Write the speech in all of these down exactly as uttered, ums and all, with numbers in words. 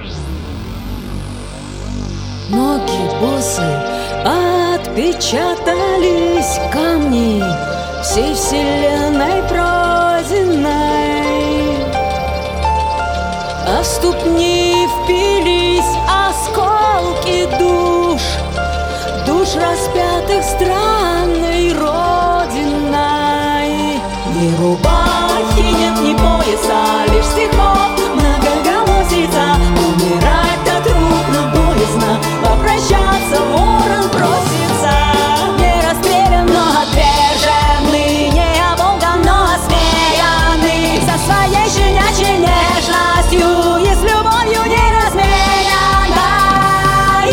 Ноги боссы отпечатались камни всей вселенной пройденной, а в ступни впились осколки душ, душ распятых странной родиной. Ни рубахи нет, ни пояса, лишь стихов многоголосица. Умирать-то трудно, боязно, попрощаться ворон просится. Не расстрелян, но отверженный, не оболган, но осмеянный, со своей щенячьей нежностью и с любовью неразмененной.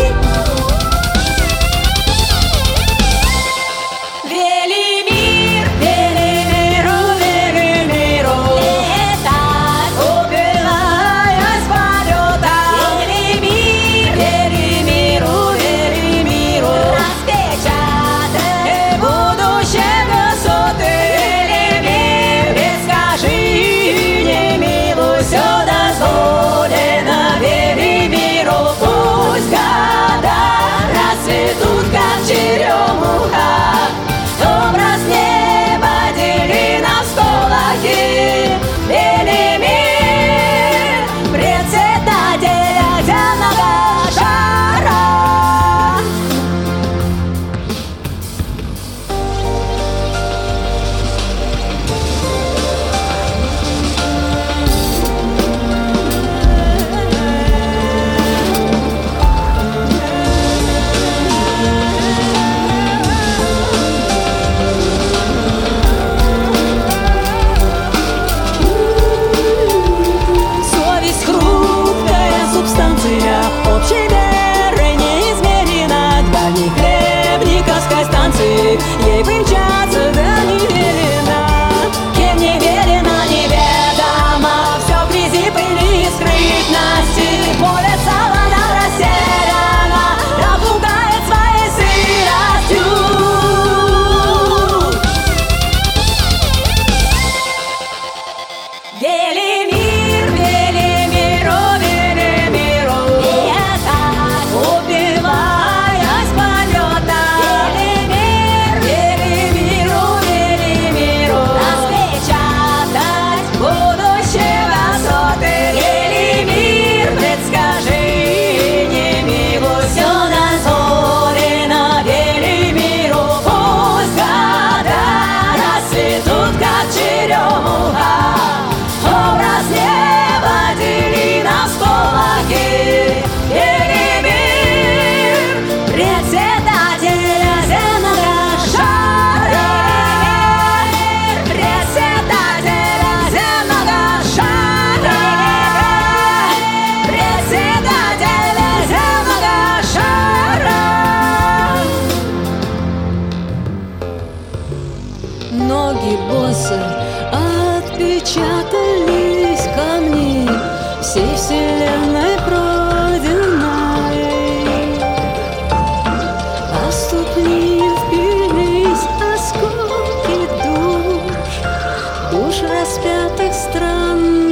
Велимир, Велимиру, Велимиру, летать, убиваясь полета. Велимир, Велимиру, Велимиру, распечатать будущее высоты. Велимир, предскажи, не милу все дозволено. Велимиру, пусть года расцветут, как черемуха. Образ неба дели на всполохи. Велимир, председателя земного шара. Совесть хрупкая субстанция, общей меры не измерена. К дальней хлебниковской станции ей примчаться да не велено. Кем не велено, неведомо, все в грязи, пыли и скрытности. Поле солода растеряно, напугает своей сыростью. Велимир, Велимиру, Велимиру, летать, убиваясь полета. Велимир, Велимиру, Велимиру, распечатать будущее высоты. Велимир, предскажи, не милу все дозволено. Велимиру, пусть года расцветут, как черемуха. Образ неба дели на всполохи. Велимир, председателя земного шара. Председателя земного шара. Председателя земного шара. Ноги боссы отпечатались камни всей вселенной пройденной, а в ступни впились осколки душ, душ распятых стран.